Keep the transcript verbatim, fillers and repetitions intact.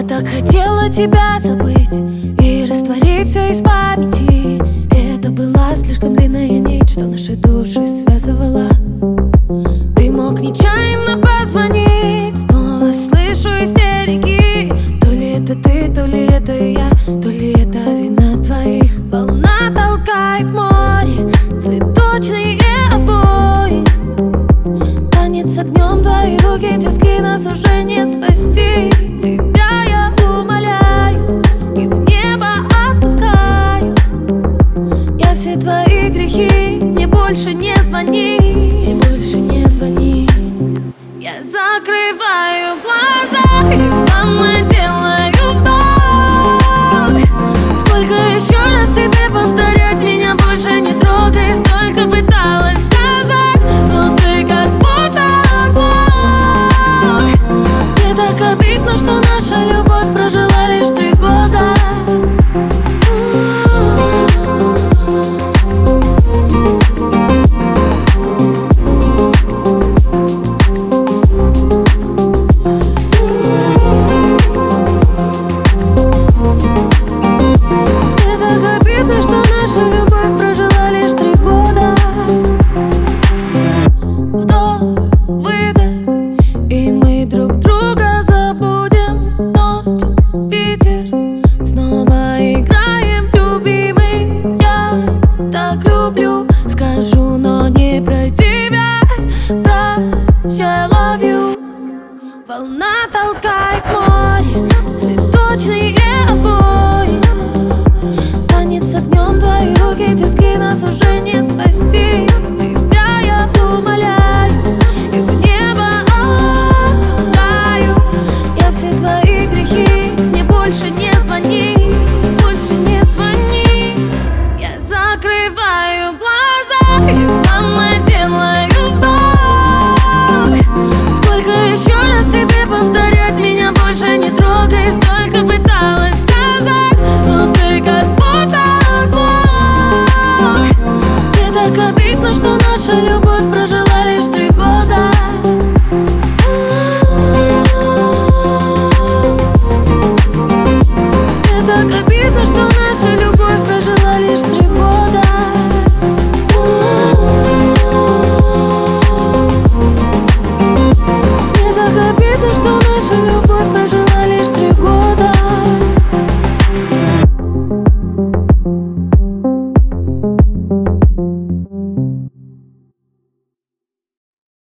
так хотела тебя забыть и растворить все из памяти. Это была слишком длинная нить, что наши души связывала. Ты мог нечаянно позвонить, снова слышу истерики. То ли это ты, то ли это я, то ли это вина двоих. Волна толкает море, цветочные обои. Танец с огнем, твои руки, тиски, нас уже не спасти. Тебя я умоляю и в небо отпускаю. Я все твои грехи, мне больше не звони, мне больше не звони. Я закрываю глаза и плавно делаю вдох. Сколько еще раз тебе повторять, меня больше не трогай. Столько пыталась сказать, но ты как будто оглох. Мне так обидно, что наша любовь прожила лишь три года. Скажу, но не про тебя. Прощай, love you. Волна толкает мой